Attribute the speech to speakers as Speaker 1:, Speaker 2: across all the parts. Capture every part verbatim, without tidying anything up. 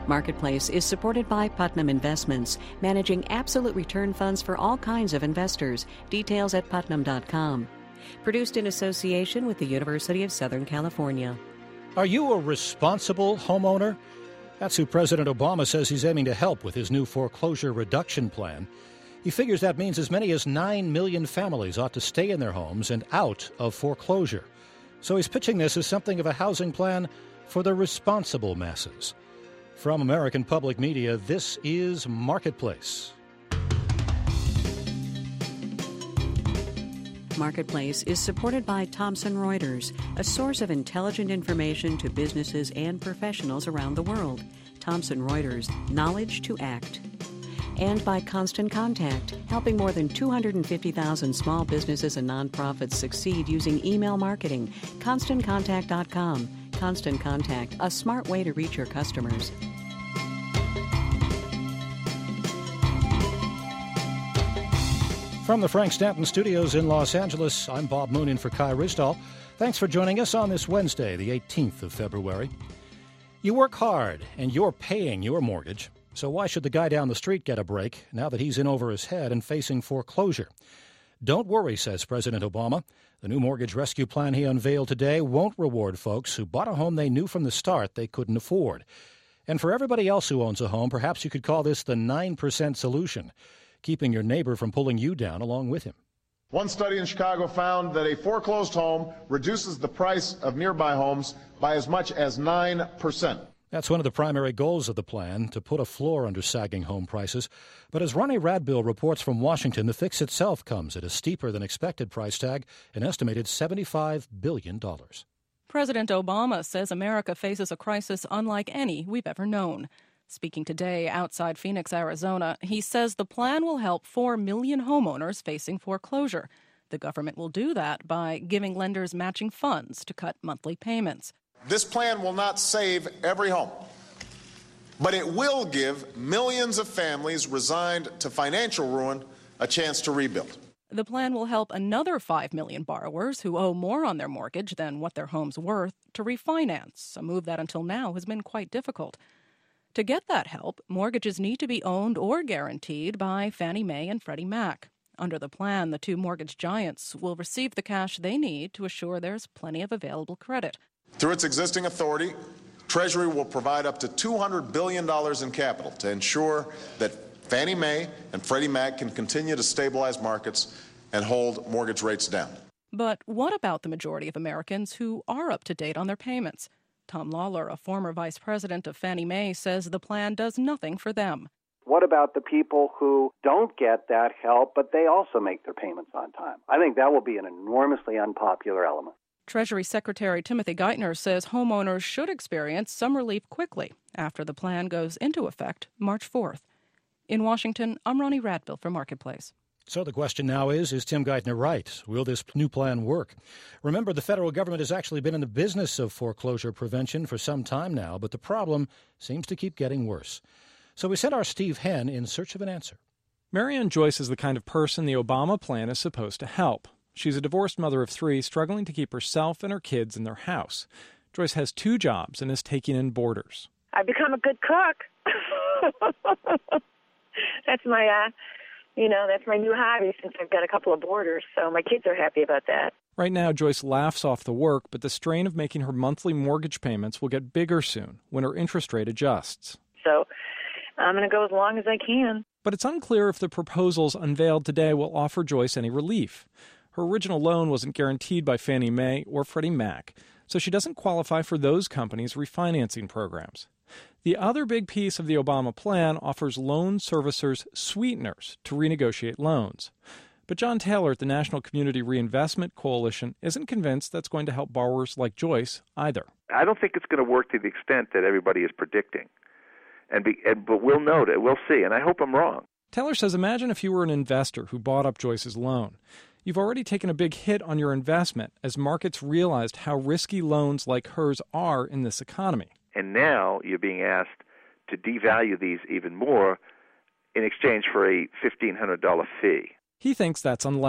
Speaker 1: Marketplace is supported by Putnam Investments, managing absolute return funds for all kinds of investors. Details at putnam dot com. Produced in association with the University of Southern California.
Speaker 2: Are you a responsible homeowner? That's who President Obama says he's aiming to help with his new foreclosure reduction plan. He figures that means as many as nine million families ought to stay in their homes and out of foreclosure. So he's pitching this as something of a housing plan for the responsible masses. From American Public Media, this is Marketplace.
Speaker 1: Marketplace is supported by Thomson Reuters, a source of intelligent information to businesses and professionals around the world. Thomson Reuters, knowledge to act. And by Constant Contact, helping more than two hundred fifty thousand small businesses and nonprofits succeed using email marketing. constant contact dot com. Constant Contact, a smart way to reach your customers.
Speaker 2: From the Frank Stanton Studios in Los Angeles, I'm Bob Moon in for Kai Risdall. Thanks for joining us on this Wednesday, the eighteenth of February. You work hard, and you're paying your mortgage, so why should the guy down the street get a break now that he's in over his head and facing foreclosure? Don't worry, says President Obama. The new mortgage rescue plan he unveiled today won't reward folks who bought a home they knew from the start they couldn't afford. And for everybody else who owns a home, perhaps you could call this the nine percent solution, keeping your neighbor from pulling you down along with him.
Speaker 3: One study in Chicago found that a foreclosed home reduces the price of nearby homes by as much as nine percent.
Speaker 2: That's one of the primary goals of the plan, to put a floor under sagging home prices. But as Ronnie Radbill reports from Washington, the fix itself comes at a steeper than expected price tag, an estimated seventy-five billion dollars.
Speaker 4: President Obama says America faces a crisis unlike any we've ever known. Speaking today outside Phoenix, Arizona, he says the plan will help four million homeowners facing foreclosure. The government will do that by giving lenders matching funds to cut monthly payments.
Speaker 3: This plan will not save every home, but it will give millions of families resigned to financial ruin a chance to rebuild.
Speaker 4: The plan will help another five million borrowers who owe more on their mortgage than what their home's worth to refinance, a move that until now has been quite difficult. To get that help, mortgages need to be owned or guaranteed by Fannie Mae and Freddie Mac. Under the plan, the two mortgage giants will receive the cash they need to assure there's plenty of available credit.
Speaker 3: Through its existing authority, Treasury will provide up to two hundred billion dollars in capital to ensure that Fannie Mae and Freddie Mac can continue to stabilize markets and hold mortgage rates down.
Speaker 4: But what about the majority of Americans who are up to date on their payments? Tom Lawler, a former vice president of Fannie Mae, says the plan does nothing for them.
Speaker 5: What about the people who don't get that help, but they also make their payments on time? I think that will be an enormously unpopular element.
Speaker 4: Treasury Secretary Timothy Geithner says homeowners should experience some relief quickly after the plan goes into effect March fourth. In Washington, I'm Ronnie Radbill for Marketplace.
Speaker 2: So the question now is, is Tim Geithner right? Will this new plan work? Remember, the federal government has actually been in the business of foreclosure prevention for some time now, but the problem seems to keep getting worse. So we sent our Steve Henn in search of an answer.
Speaker 6: Marianne Joyce is the kind of person the Obama plan is supposed to help. She's a divorced mother of three, struggling to keep herself and her kids in their house. Joyce has two jobs and is taking in boarders.
Speaker 7: I've become a good cook. That's my, uh, you know, that's my new hobby since I've got a couple of boarders, so my kids are happy about that.
Speaker 6: Right now, Joyce laughs off the work, but the strain of making her monthly mortgage payments will get bigger soon when her interest rate adjusts.
Speaker 7: So I'm going to go as long as I can.
Speaker 6: But it's unclear if the proposals unveiled today will offer Joyce any relief. Her original loan wasn't guaranteed by Fannie Mae or Freddie Mac, so she doesn't qualify for those companies' refinancing programs. The other big piece of the Obama plan offers loan servicers sweeteners to renegotiate loans. But John Taylor at the National Community Reinvestment Coalition isn't convinced that's going to help borrowers like Joyce either.
Speaker 8: I don't think it's going to work to the extent that everybody is predicting. And, be, and but we'll note it. We'll see, and I hope I'm wrong.
Speaker 6: Taylor says imagine if you were an investor who bought up Joyce's loan. You've already taken a big hit on your investment as markets realized how risky loans like hers are in this economy.
Speaker 8: And now you're being asked to devalue these even more in exchange for a fifteen hundred dollars fee.
Speaker 6: He thinks that's unlikely.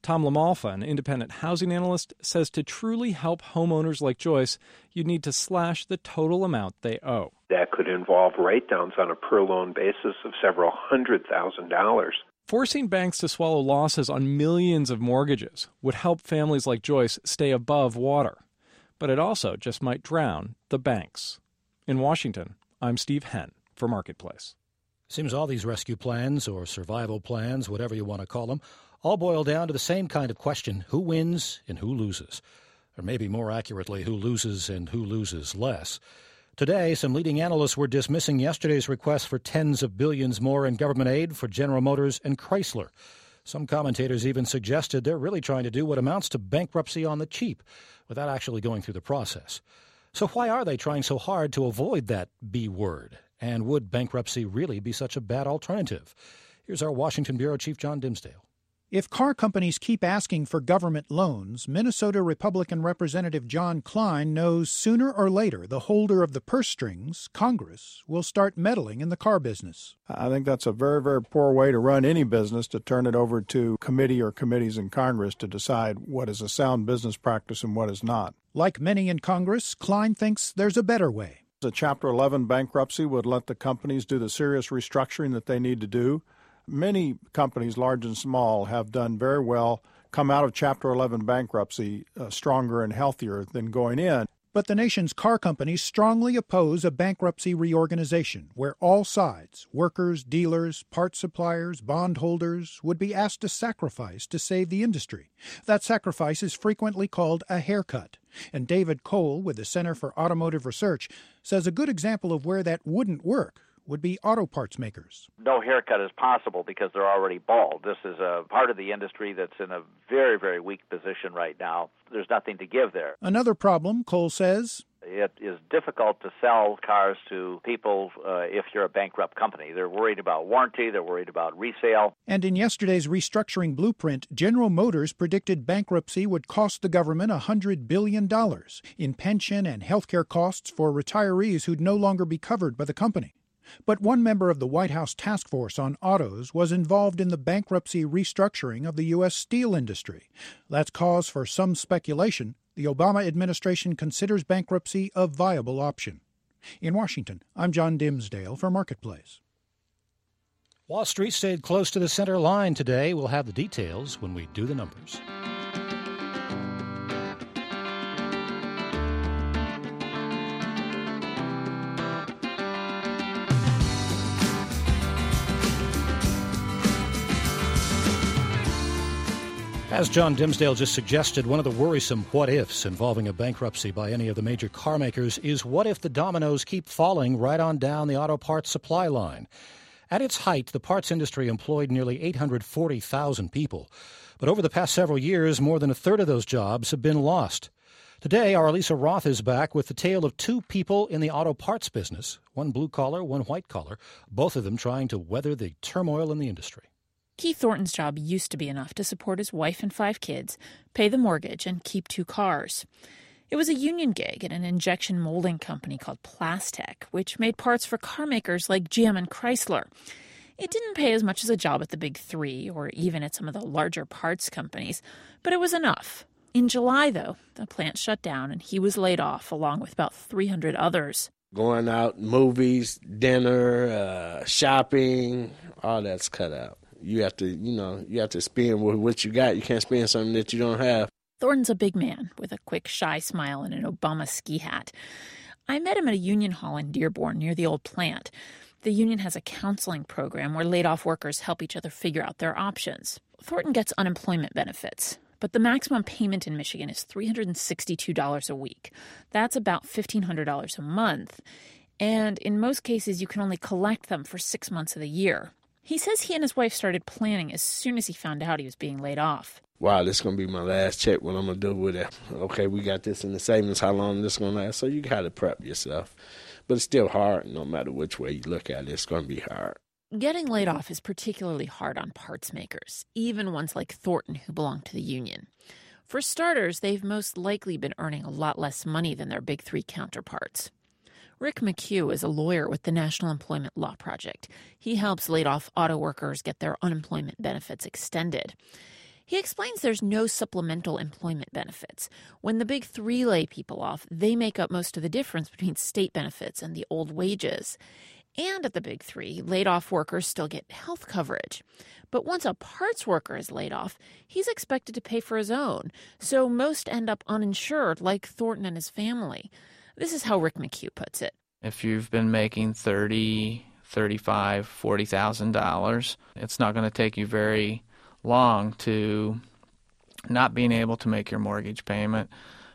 Speaker 6: Tom LaMalfa, an independent housing analyst, says to truly help homeowners like Joyce, you need to slash the total amount they owe.
Speaker 9: That could involve write-downs on a per-loan basis of several hundred thousand dollars.
Speaker 6: Forcing banks to swallow losses on millions of mortgages would help families like Joyce stay above water. But it also just might drown the banks. In Washington, I'm Steve Henn for Marketplace.
Speaker 2: Seems all these rescue plans or survival plans, whatever you want to call them, all boil down to the same kind of question: who wins and who loses? Or maybe more accurately, who loses and who loses less. Today, some leading analysts were dismissing yesterday's request for tens of billions more in government aid for General Motors and Chrysler. Some commentators even suggested they're really trying to do what amounts to bankruptcy on the cheap without actually going through the process. So why are they trying so hard to avoid that B word? And would bankruptcy really be such a bad alternative? Here's our Washington Bureau Chief John Dimsdale.
Speaker 10: If car companies keep asking for government loans, Minnesota Republican Representative John Klein knows sooner or later the holder of the purse strings, Congress, will start meddling in the car business.
Speaker 11: I think that's a very, very poor way to run any business, to turn it over to committee or committees in Congress to decide what is a sound business practice and what is not.
Speaker 10: Like many in Congress, Klein thinks there's a better way.
Speaker 11: A Chapter eleven bankruptcy would let the companies do the serious restructuring that they need to do. Many companies, large and small, have done very well, come out of Chapter eleven bankruptcy uh, stronger and healthier than going in.
Speaker 10: But the nation's car companies strongly oppose a bankruptcy reorganization where all sides, workers, dealers, parts suppliers, bondholders, would be asked to sacrifice to save the industry. That sacrifice is frequently called a haircut. And David Cole, with the Center for Automotive Research, says a good example of where that wouldn't work would be auto parts makers.
Speaker 12: No haircut is possible because they're already bald. This is a part of the industry that's in a very, very weak position right now. There's nothing to give there.
Speaker 10: Another problem, Cole says,
Speaker 12: it is difficult to sell cars to people uh, if you're a bankrupt company. They're worried about warranty. They're worried about resale.
Speaker 10: And in yesterday's restructuring blueprint, General Motors predicted bankruptcy would cost the government one hundred billion dollars in pension and health care costs for retirees who'd no longer be covered by the company. But one member of the White House task force on autos was involved in the bankruptcy restructuring of the U S steel industry. That's cause for some speculation. The Obama administration considers bankruptcy a viable option. In Washington, I'm John Dimsdale for Marketplace.
Speaker 2: Wall Street stayed close to the center line today. We'll have the details when we do the numbers. As John Dimsdale just suggested, one of the worrisome what-ifs involving a bankruptcy by any of the major car makers is what if the dominoes keep falling right on down the auto parts supply line? At its height, the parts industry employed nearly eight hundred forty thousand people. But over the past several years, more than a third of those jobs have been lost. Today, our Elisa Roth is back with the tale of two people in the auto parts business, one blue-collar, one white-collar, both of them trying to weather the turmoil in the industry.
Speaker 13: Keith Thornton's job used to be enough to support his wife and five kids, pay the mortgage, and keep two cars. It was a union gig at an injection molding company called Plastech, which made parts for car makers like G M and Chrysler. It didn't pay as much as a job at the Big Three or even at some of the larger parts companies, but it was enough. In July, though, the plant shut down and he was laid off along with about three hundred others.
Speaker 14: Going out, movies, dinner, uh, shopping, all that's cut out. You have to, you know, you have to spend with what you got. You can't spend something that you don't have.
Speaker 13: Thornton's a big man with a quick, shy smile and an Obama ski hat. I met him at a union hall in Dearborn near the old plant. The union has a counseling program where laid-off workers help each other figure out their options. Thornton gets unemployment benefits, but the maximum payment in Michigan is three hundred sixty-two dollars a week. That's about fifteen hundred dollars a month. And in most cases, you can only collect them for six months of the year. He says he and his wife started planning as soon as he found out he was being laid off.
Speaker 14: Wow, this is going to be my last check. What I'm going to do with it? Okay, we got this in the savings. How long this going to last? So you got to prep yourself. But it's still hard. No matter which way you look at it, it's going to be hard.
Speaker 13: Getting laid off is particularly hard on parts makers, even ones like Thornton who belong to the union. For starters, they've most likely been earning a lot less money than their Big Three counterparts. Rick McHugh is a lawyer with the National Employment Law Project. He helps laid-off auto workers get their unemployment benefits extended. He explains there's no supplemental employment benefits. When the big three lay people off, they make up most of the difference between state benefits and the old wages. And at the big three, laid-off workers still get health coverage. But once a parts worker is laid off, he's expected to pay for his own, so most end up uninsured, like Thornton and his family. This is how Rick McHugh puts it.
Speaker 15: If you've been making thirty, thirty-five, forty thousand dollars, it's not going to take you very long to not being able to make your mortgage payment,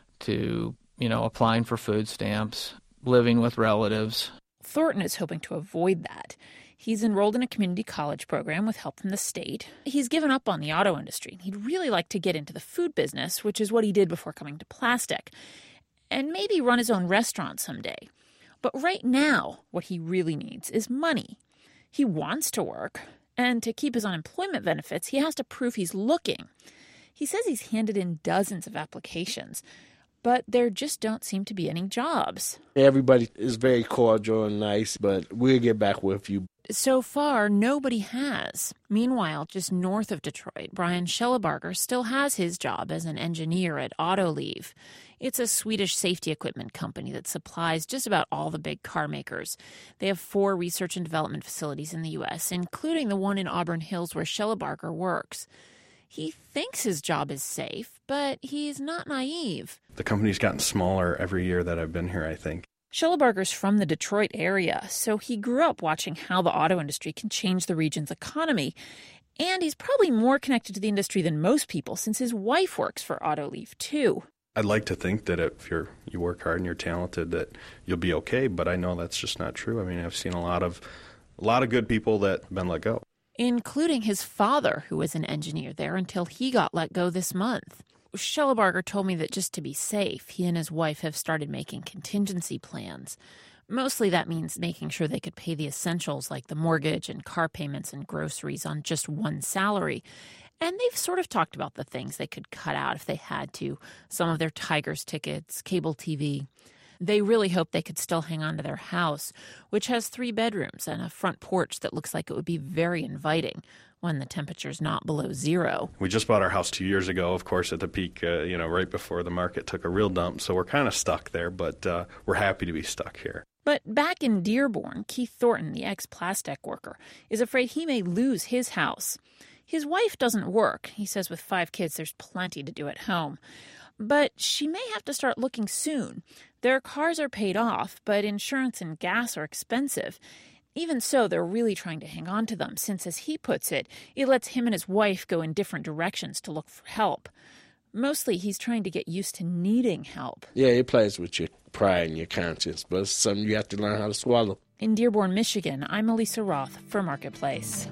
Speaker 15: to, you know, applying for food stamps, living with relatives.
Speaker 13: Thornton is hoping to avoid that. He's enrolled in a community college program with help from the state. He's given up on the auto industry. He'd really like to get into the food business, which is what he did before coming to plastic, and maybe run his own restaurant someday. But right now, what he really needs is money. He wants to work, and to keep his unemployment benefits, he has to prove he's looking. He says he's handed in dozens of applications, but there just don't seem to be any jobs.
Speaker 14: Everybody is very cordial and nice, but we'll get back with you.
Speaker 13: So far, nobody has. Meanwhile, just north of Detroit, Brian Schellebarger still has his job as an engineer at Autoliv. It's a Swedish safety equipment company that supplies just about all the big car makers. They have four research and development facilities in the U S, including the one in Auburn Hills where Schellebarger works. He thinks his job is safe, but he's not naive.
Speaker 16: The company's gotten smaller every year that I've been here, I think.
Speaker 13: Schellebarger's from the Detroit area, so he grew up watching how the auto industry can change the region's economy. And he's probably more connected to the industry than most people since his wife works for Autoliv, too.
Speaker 16: I'd like to think that if you're you work hard and you're talented that you'll be okay, but I know that's just not true. I mean, I've seen a lot of a lot of good people that have been let go.
Speaker 13: Including his father, who was an engineer there until he got let go this month. Schellebarger told me that just to be safe, he and his wife have started making contingency plans. Mostly that means making sure they could pay the essentials like the mortgage and car payments and groceries on just one salary. And they've sort of talked about the things they could cut out if they had to. Some of their Tigers tickets, cable T V. They really hope they could still hang on to their house, which has three bedrooms and a front porch that looks like it would be very inviting when the temperature's not below zero.
Speaker 16: We just bought our house two years ago, of course, at the peak, uh, you know, right before the market took a real dump. So we're kind of stuck there, but uh, we're happy to be stuck here.
Speaker 13: But back in Dearborn, Keith Thornton, the ex-plastic worker, is afraid he may lose his house. His wife doesn't work. He says with five kids, there's plenty to do at home. But she may have to start looking soon. Their cars are paid off, but insurance and gas are expensive. Even so, they're really trying to hang on to them, since, as he puts it, it lets him and his wife go in different directions to look for help. Mostly, he's trying to get used to needing help.
Speaker 14: Yeah, it plays with your pride and your conscience, but it's something you have to learn how to swallow.
Speaker 13: In Dearborn, Michigan, I'm Elisa Roth for Marketplace.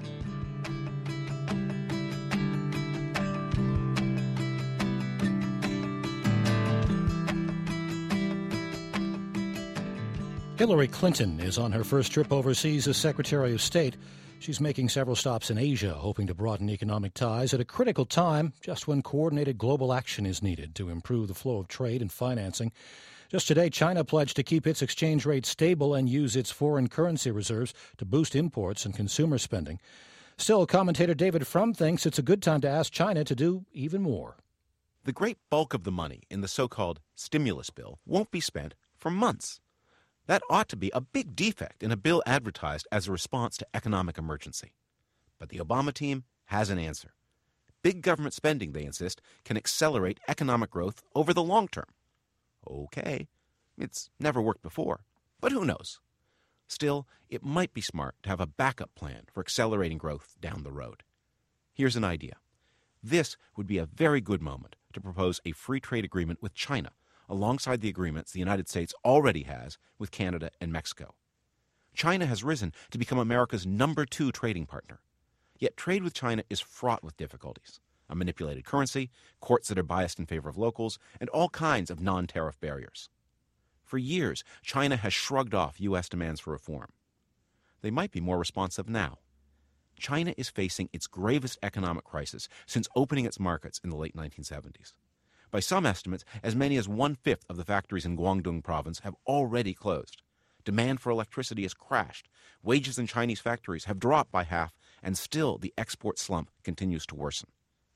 Speaker 2: Hillary Clinton is on her first trip overseas as Secretary of State. She's making several stops in Asia, hoping to broaden economic ties at a critical time, just when coordinated global action is needed to improve the flow of trade and financing. Just today, China pledged to keep its exchange rate stable and use its foreign currency reserves to boost imports and consumer spending. Still, commentator David Frum thinks it's a good time to ask China to do even more.
Speaker 17: The great bulk of the money in the so-called stimulus bill won't be spent for months. That ought to be a big defect in a bill advertised as a response to economic emergency. But the Obama team has an answer. Big government spending, they insist, can accelerate economic growth over the long term. Okay, it's never worked before, but who knows? Still, it might be smart to have a backup plan for accelerating growth down the road. Here's an idea. This would be a very good moment to propose a free trade agreement with China, alongside the agreements the United States already has with Canada and Mexico. China has risen to become America's number two trading partner. Yet trade with China is fraught with difficulties: a manipulated currency, courts that are biased in favor of locals, and all kinds of non-tariff barriers. For years, China has shrugged off U S demands for reform. They might be more responsive now. China is facing its gravest economic crisis since opening its markets in the late nineteen seventies. By some estimates, as many as one-fifth of the factories in Guangdong province have already closed. Demand for electricity has crashed. Wages in Chinese factories have dropped by half, and still the export slump continues to worsen.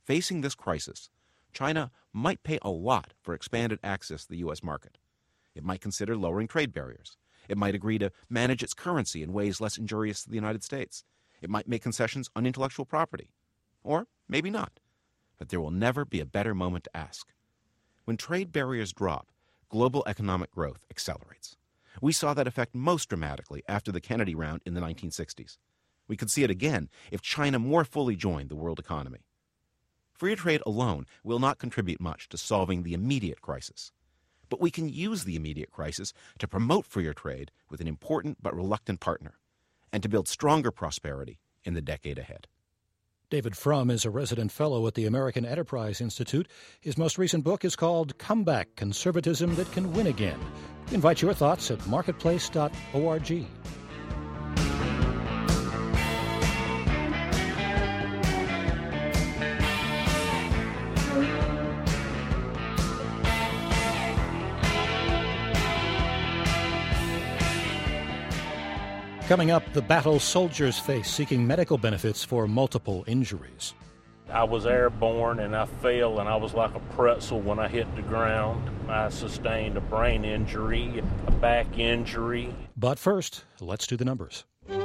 Speaker 17: Facing this crisis, China might pay a lot for expanded access to the U S market. It might consider lowering trade barriers. It might agree to manage its currency in ways less injurious to the United States. It might make concessions on intellectual property. Or maybe not. But there will never be a better moment to ask. When trade barriers drop, global economic growth accelerates. We saw that effect most dramatically after the Kennedy round in the nineteen sixties. We could see it again if China more fully joined the world economy. Free trade alone will not contribute much to solving the immediate crisis. But we can use the immediate crisis to promote freer trade with an important but reluctant partner, and to build stronger prosperity in the decade ahead.
Speaker 2: David Frum is a resident fellow at the American Enterprise Institute. His most recent book is called Comeback: Conservatism That Can Win Again. We invite your thoughts at marketplace dot org. Coming up, the battle soldiers face seeking medical benefits for multiple injuries.
Speaker 18: I was airborne and I fell and I was like a pretzel when I hit the ground. I sustained a brain injury, a back injury.
Speaker 2: But first, let's do the numbers.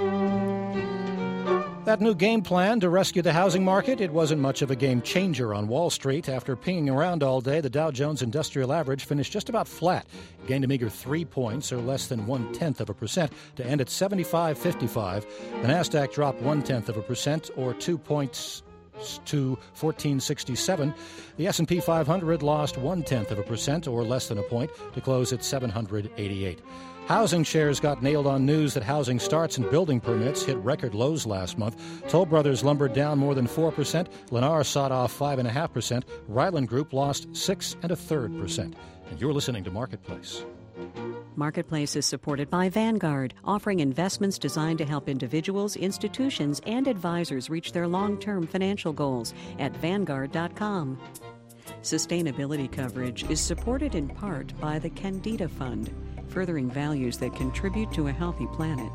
Speaker 2: That new game plan to rescue the housing market, it wasn't much of a game changer on Wall Street. After pinging around all day, the Dow Jones Industrial Average finished just about flat, gained a meager three points, or less than one-tenth of a percent, to end at seventy-five fifty-five. The Nasdaq dropped one-tenth of a percent, or two points, to fourteen sixty-seven. The S and P five hundred lost one-tenth of a percent, or less than a point, to close at seven hundred eighty-eight. Housing shares got nailed on news that housing starts and building permits hit record lows last month. Toll Brothers lumbered down more than four percent. Lennar sawed off five point five percent. Ryland Group lost six and a third percent. And you're listening to Marketplace.
Speaker 1: Marketplace is supported by Vanguard, offering investments designed to help individuals, institutions, and advisors reach their long-term financial goals at vanguard dot com. Sustainability coverage is supported in part by the Candida Fund, furthering values that contribute to a healthy planet.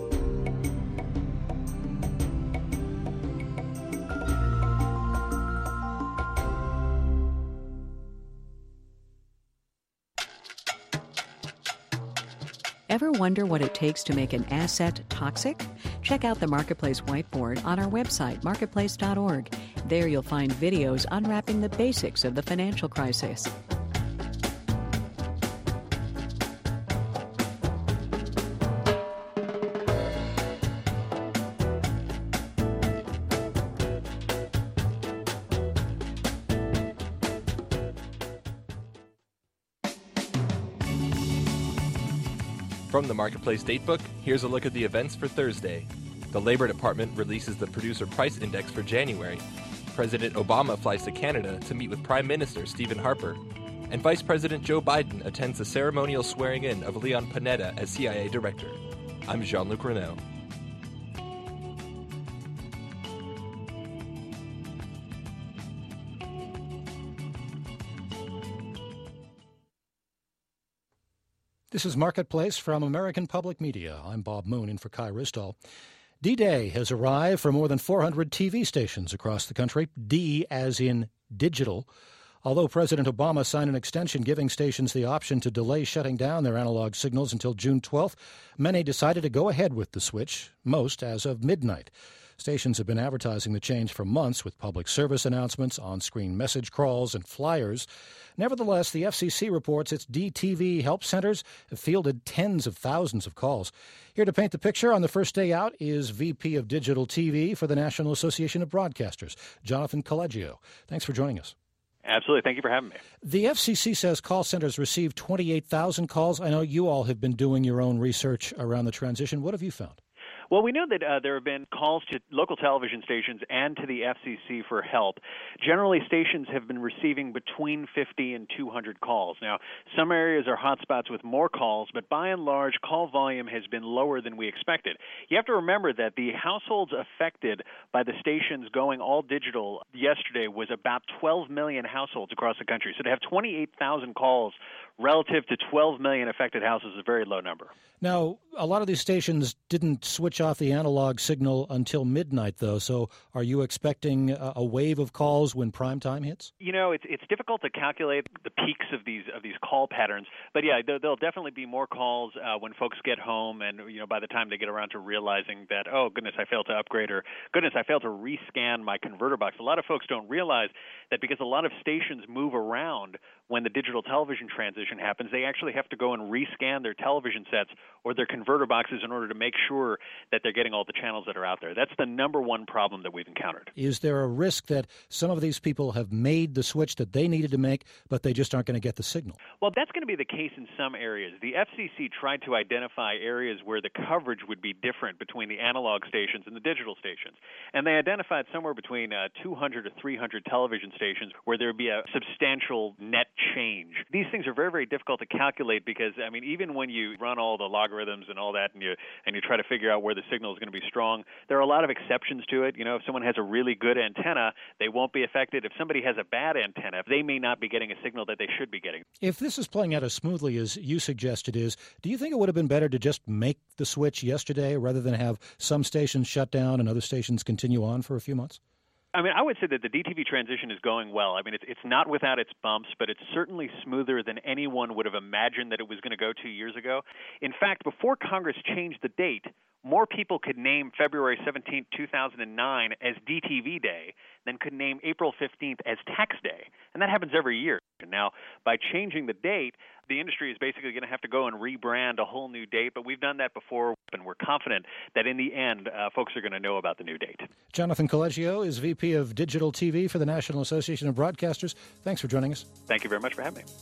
Speaker 1: Ever wonder what it takes to make an asset toxic? Check out the Marketplace whiteboard on our website, marketplace dot org. There you'll find videos unwrapping the basics of the financial crisis.
Speaker 19: From the Marketplace Datebook, here's a look at the events for Thursday. The Labor Department releases the Producer Price Index for January. President Obama flies to Canada to meet with Prime Minister Stephen Harper. And Vice President Joe Biden attends the ceremonial swearing-in of Leon Panetta as C I A Director. I'm Jean-Luc Renaud.
Speaker 2: This is Marketplace from American Public Media. I'm Bob Moon in for Kai Ristall. D-Day has arrived for more than four hundred T V stations across the country, D as in digital. Although President Obama signed an extension giving stations the option to delay shutting down their analog signals until June twelfth, many decided to go ahead with the switch, most as of midnight. Stations have been advertising the change for months with public service announcements, on-screen message crawls, and flyers. Nevertheless, the F C C reports its D T V help centers have fielded tens of thousands of calls. Here to paint the picture on the first day out is V P of Digital T V for the National Association of Broadcasters, Jonathan Collegio. Thanks for joining us.
Speaker 20: Absolutely. Thank you for having me.
Speaker 2: The F C C says call centers received twenty-eight thousand calls. I know you all have been doing your own research around the transition. What have you found?
Speaker 20: Well, we know that uh, there have been calls to local television stations and to the F C C for help. Generally, stations have been receiving between fifty and two hundred calls. Now, some areas are hotspots with more calls, but by and large, call volume has been lower than we expected. You have to remember that the households affected by the stations going all digital yesterday was about twelve million households across the country. So to have twenty-eight thousand calls relative to twelve million affected houses is a very low number.
Speaker 2: Now, a lot of these stations didn't switch switch off the analog signal until midnight, though. So are you expecting a, a wave of calls when prime time hits?
Speaker 20: You know, it's it's difficult to calculate the peaks of these of these call patterns, but yeah, there, there'll definitely be more calls uh, when folks get home, and you know, by the time they get around to realizing that, oh goodness, I failed to upgrade, or goodness, I failed to rescan my converter box. A lot of folks don't realize that because a lot of stations move around when the digital television transition happens, they actually have to go and rescan their television sets or their converter boxes in order to make sure that they're getting all the channels that are out there. That's the number one problem that we've encountered.
Speaker 2: Is there a risk that some of these people have made the switch that they needed to make, but they just aren't going to get the signal?
Speaker 20: Well, that's going to be the case in some areas. The F C C tried to identify areas where the coverage would be different between the analog stations and the digital stations. And they identified somewhere between uh, two hundred to three hundred television stations where there would be a substantial net change. These things are very, very difficult to calculate because, I mean, even when you run all the logarithms and all that and you and you try to figure out where the signal is going to be strong, there are a lot of exceptions to it. You know, if someone has a really good antenna, they won't be affected. If somebody has a bad antenna, they may not be getting a signal that they should be getting.
Speaker 2: If this is playing out as smoothly as you suggested is, do you think it would have been better to just make the switch yesterday rather than have some stations shut down and other stations continue on for a few months?
Speaker 20: I mean, I would say that the D T V transition is going well. I mean, it's it's not without its bumps, but it's certainly smoother than anyone would have imagined that it was going to go two years ago. In fact, before Congress changed the date, more people could name February seventeenth, two thousand nine as D T V Day than could name April fifteenth as Tax Day. And that happens every year. And now, by changing the date, the industry is basically going to have to go and rebrand a whole new date, but we've done that before, and we're confident that in the end, uh, folks are going to know about the new date.
Speaker 2: Jonathan Coleggio is V P of Digital T V for the National Association of Broadcasters. Thanks for joining us.
Speaker 20: Thank you very much for having me.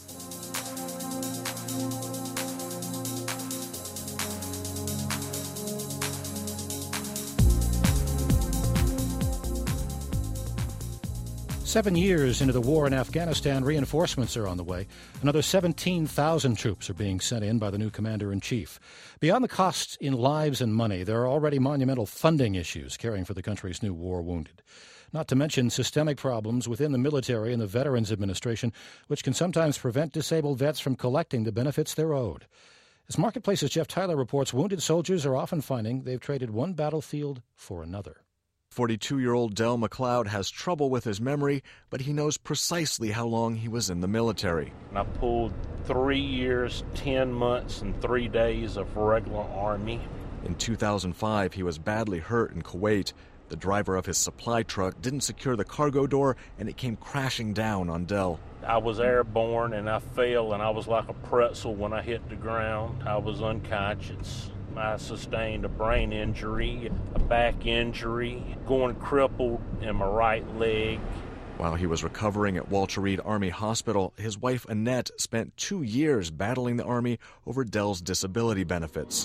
Speaker 2: Seven years into the war in Afghanistan, reinforcements are on the way. Another seventeen thousand troops are being sent in by the new commander-in-chief. Beyond the costs in lives and money, there are already monumental funding issues caring for the country's new war wounded. Not to mention systemic problems within the military and the Veterans Administration, which can sometimes prevent disabled vets from collecting the benefits they're owed. As Marketplace's Jeff Tyler reports, wounded soldiers are often finding they've traded one battlefield for another.
Speaker 21: forty-two-year-old Del McLeod has trouble with his memory, but he knows precisely how long he was in the military.
Speaker 18: I pulled three years, ten months, and three days of regular Army.
Speaker 21: In two thousand five, he was badly hurt in Kuwait. The driver of his supply truck didn't secure the cargo door, and it came crashing down on Del.
Speaker 18: I was airborne, and I fell, and I was like a pretzel when I hit the ground. I was unconscious. I sustained a brain injury, a back injury, going crippled in my right leg.
Speaker 21: While he was recovering at Walter Reed Army Hospital, his wife Annette spent two years battling the Army over Del's disability benefits.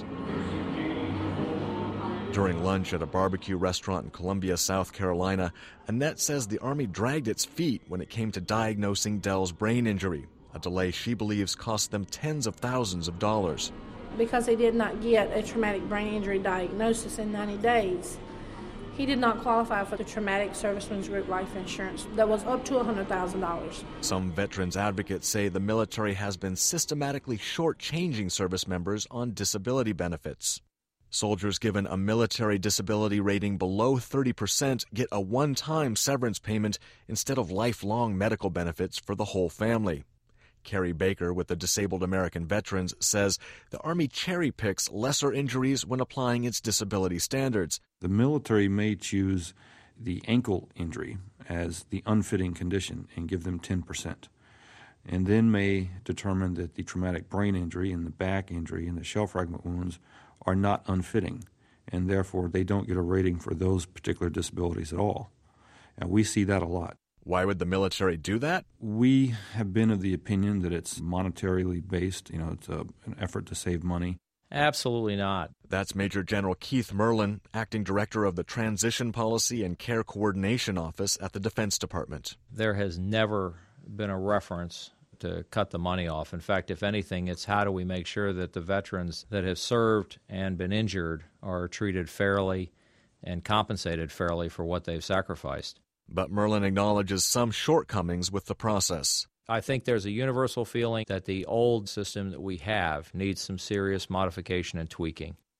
Speaker 21: During lunch at a barbecue restaurant in Columbia, South Carolina, Annette says the Army dragged its feet when it came to diagnosing Del's brain injury, a delay she believes cost them tens of thousands of dollars.
Speaker 22: Because he did not get a traumatic brain injury diagnosis in ninety days, he did not qualify for the Traumatic Servicemen's Group life insurance that was up to one hundred thousand dollars.
Speaker 21: Some veterans advocates say the military has been systematically shortchanging service members on disability benefits. Soldiers given a military disability rating below thirty percent get a one-time severance payment instead of lifelong medical benefits for the whole family. Carrie Baker with the Disabled American Veterans says the Army cherry-picks lesser injuries when applying its disability standards.
Speaker 23: The military may choose the ankle injury as the unfitting condition and give them ten percent, and then may determine that the traumatic brain injury and the back injury and the shell fragment wounds are not unfitting, and therefore they don't get a rating for those particular disabilities at all. And we see that a lot.
Speaker 21: Why would the military do that?
Speaker 23: We have been of the opinion that it's monetarily based. You know, it's a, an effort to save money.
Speaker 24: Absolutely not.
Speaker 21: That's Major General Keith Merlin, Acting Director of the Transition Policy and Care Coordination Office at the Defense Department.
Speaker 24: There has never been a reference to cut the money off. In fact, if anything, it's how do we make sure that the veterans that have served and been injured are treated fairly and compensated fairly for what they've sacrificed.
Speaker 21: But Merlin acknowledges some shortcomings with the process.
Speaker 24: I think there's a universal feeling that the old system that we have needs some serious modification and tweaking.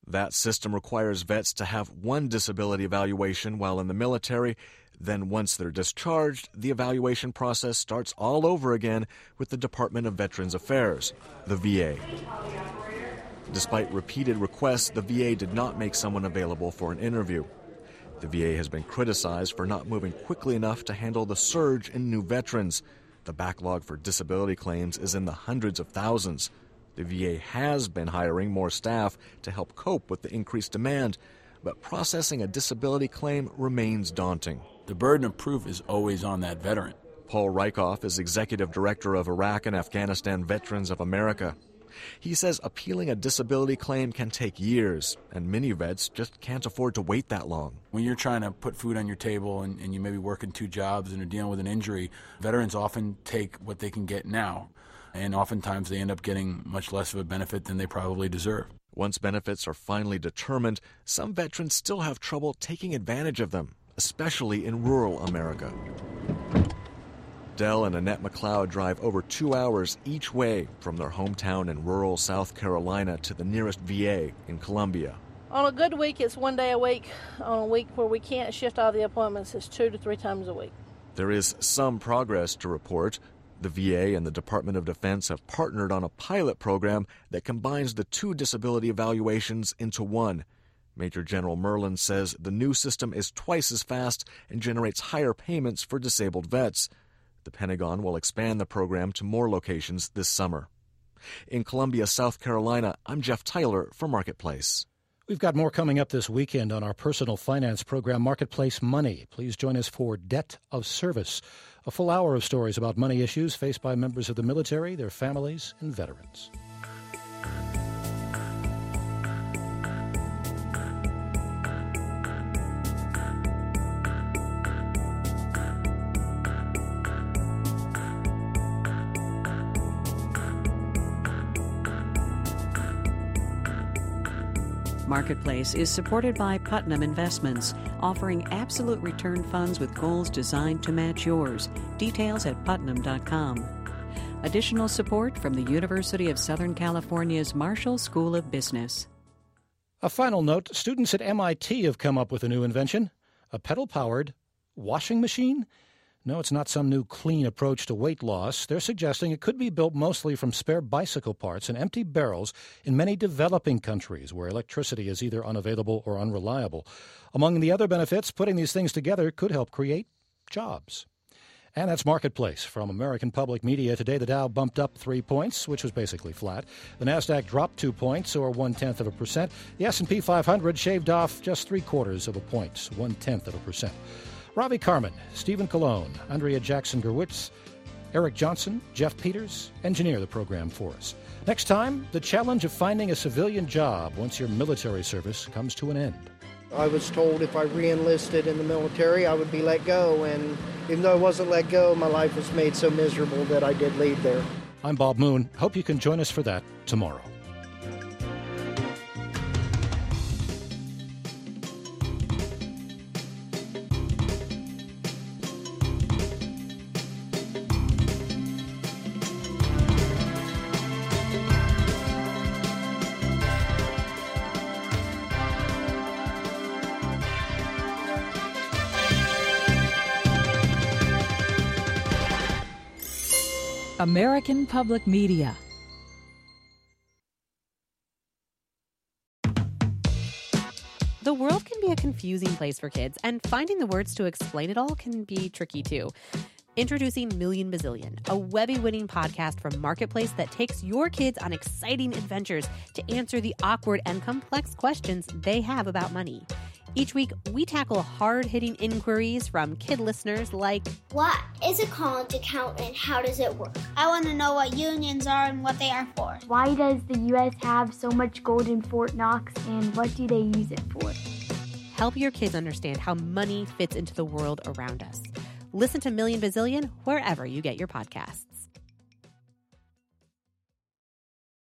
Speaker 21: That system requires vets to have one disability evaluation while in the military. Then once they're discharged, the evaluation process starts all over again with the Department of Veterans Affairs, the V A. Despite repeated requests, the V A did not make someone available for an interview. The V A has been criticized for not moving quickly enough to handle the surge in new veterans. The backlog for disability claims is in the hundreds of thousands. The V A has been hiring more staff to help cope with the increased demand, but processing a disability claim remains daunting.
Speaker 3: The burden of proof is always on that veteran.
Speaker 21: Paul Rykoff is Executive Director of Iraq and Afghanistan Veterans of America. He says appealing a disability claim can take years, and many vets just can't afford to wait that long.
Speaker 3: When you're trying to put food on your table and, and you may be working two jobs and are dealing with an injury, veterans often take what they can get now, and oftentimes they end up getting much less of a benefit than they probably deserve.
Speaker 21: Once benefits are finally determined, some veterans still have trouble taking advantage of them, especially in rural America. Dell and Annette McLeod drive over two hours each way from their hometown in rural South Carolina to the nearest V A in Columbia.
Speaker 22: On a good week, it's one day a week. On a week where we can't shift all the appointments, it's two to three times a week.
Speaker 21: There is some progress to report. The V A and the Department of Defense have partnered on a pilot program that combines the two disability evaluations into one. Major General Merlin says the new system is twice as fast and generates higher payments for disabled vets. The Pentagon will expand the program to more locations this summer. In Columbia, South Carolina, I'm Jeff Tyler for Marketplace.
Speaker 2: We've got more coming up this weekend on our personal finance program, Marketplace Money. Please join us for Debt of Service, a full hour of stories about money issues faced by members of the military, their families, and veterans.
Speaker 1: Marketplace is supported by Putnam Investments, offering absolute return funds with goals designed to match yours. Details at putnam dot com. Additional support from the University of Southern California's Marshall School of Business.
Speaker 2: A final note, students at M I T have come up with a new invention, a pedal-powered washing machine. No, it's not some new clean approach to weight loss. They're suggesting it could be built mostly from spare bicycle parts and empty barrels in many developing countries where electricity is either unavailable or unreliable. Among the other benefits, putting these things together could help create jobs. And that's Marketplace. From American Public Media, today the Dow bumped up three points, which was basically flat. The Nasdaq dropped two points, or one-tenth of a percent. The S and P five hundred shaved off just three-quarters of a point, one-tenth of a percent. Ravi Carmen, Stephen Colon, Andrea Jackson-Gerwitz, Eric Johnson, Jeff Peters engineer the program for us. Next time, the challenge of finding a civilian job once your military service comes to an end.
Speaker 4: I was told if I re-enlisted in the military, I would be let go, and even though I wasn't let go, my life was made so miserable that I did leave there.
Speaker 2: I'm Bob Moon. Hope you can join us for that tomorrow.
Speaker 5: American Public Media.
Speaker 7: The world can be a confusing place for kids, and finding the words to explain it all can be tricky too. Introducing Million Bazillion, a Webby-winning podcast from Marketplace that takes your kids on exciting adventures to answer the awkward and complex questions they have about money. Each week, we tackle hard-hitting inquiries from kid listeners like,
Speaker 25: what is a college account and how does it work? I want to know what unions are and what they are for.
Speaker 26: Why does the U S have so much gold in Fort Knox, and what do they use it for?
Speaker 7: Help your kids understand how money fits into the world around us. Listen to Million Bazillion wherever you get your podcasts.